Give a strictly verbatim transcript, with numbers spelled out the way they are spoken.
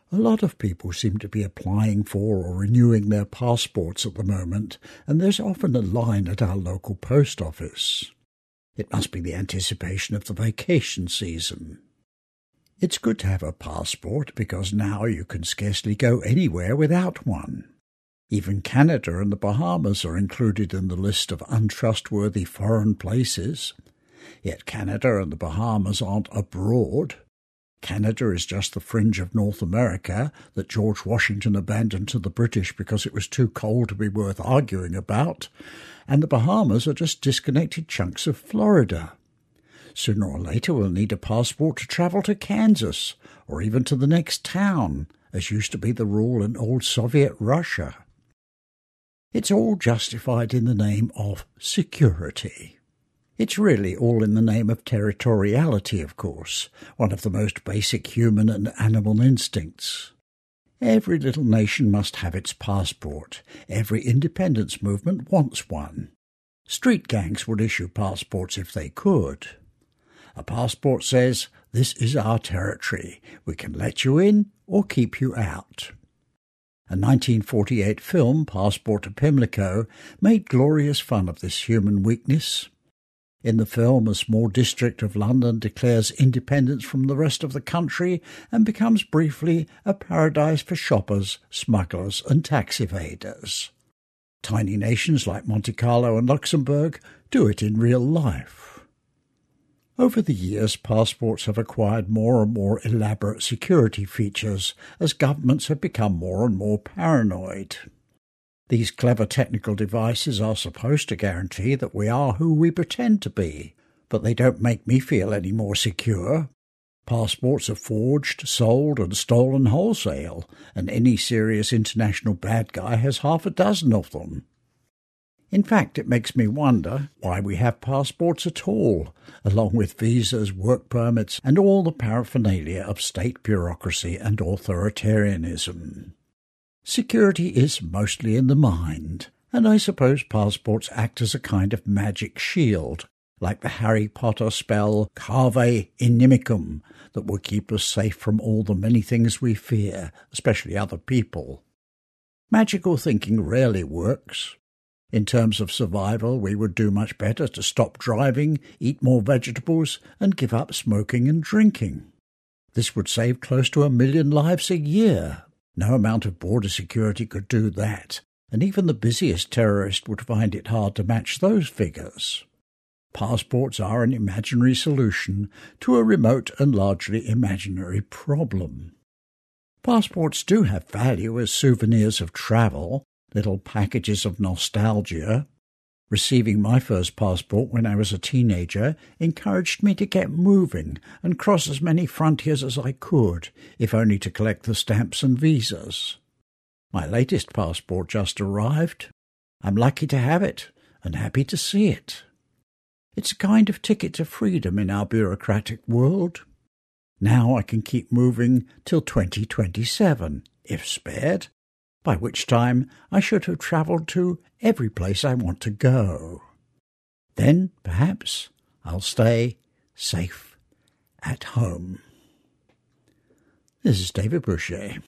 A lot of people seem to be applying for or renewing their passports at the moment, and there's often a line at our local post office. It must be the anticipation of the vacation season. It's good to have a passport because now you can scarcely go anywhere without one. Even Canada and the Bahamas are included in the list of untrustworthy foreign places. Yet Canada and the Bahamas aren't abroad. Canada is just the fringe of North America that George Washington abandoned to the British because it was too cold to be worth arguing about, and the Bahamas are just disconnected chunks of Florida. Sooner or later we'll need a passport to travel to Kansas, or even to the next town, as used to be the rule in old Soviet Russia. It's all justified in the name of security. It's really all in the name of territoriality, of course, one of the most basic human and animal instincts. Every little nation must have its passport. Every independence movement wants one. Street gangs would issue passports if they could. A passport says, "This is our territory. We can let you in or keep you out." A nineteen forty-eight film, Passport to Pimlico, made glorious fun of this human weakness. In the film, a small district of London declares independence from the rest of the country and becomes briefly a paradise for shoppers, smugglers and tax evaders. Tiny nations like Monte Carlo and Luxembourg do it in real life. Over the years, passports have acquired more and more elaborate security features as governments have become more and more paranoid. These clever technical devices are supposed to guarantee that we are who we pretend to be, but they don't make me feel any more secure. Passports are forged, sold and stolen wholesale, and any serious international bad guy has half a dozen of them. In fact, it makes me wonder why we have passports at all, along with visas, work permits, and all the paraphernalia of state bureaucracy and authoritarianism. Security is mostly in the mind, and I suppose passports act as a kind of magic shield, like the Harry Potter spell Cave Inimicum, that will keep us safe from all the many things we fear, especially other people. Magical thinking rarely works. In terms of survival, we would do much better to stop driving, eat more vegetables, and give up smoking and drinking. This would save close to a million lives a year. No amount of border security could do that, and even the busiest terrorist would find it hard to match those figures. Passports are an imaginary solution to a remote and largely imaginary problem. Passports do have value as souvenirs of travel, little packages of nostalgia. Receiving my first passport when I was a teenager encouraged me to get moving and cross as many frontiers as I could, if only to collect the stamps and visas. My latest passport just arrived. I'm lucky to have it and happy to see it. It's a kind of ticket to freedom in our bureaucratic world. Now I can keep moving till twenty twenty-seven, if spared, by which time I should have travelled to every place I want to go. Then, perhaps, I'll stay safe at home. This is David Boucher.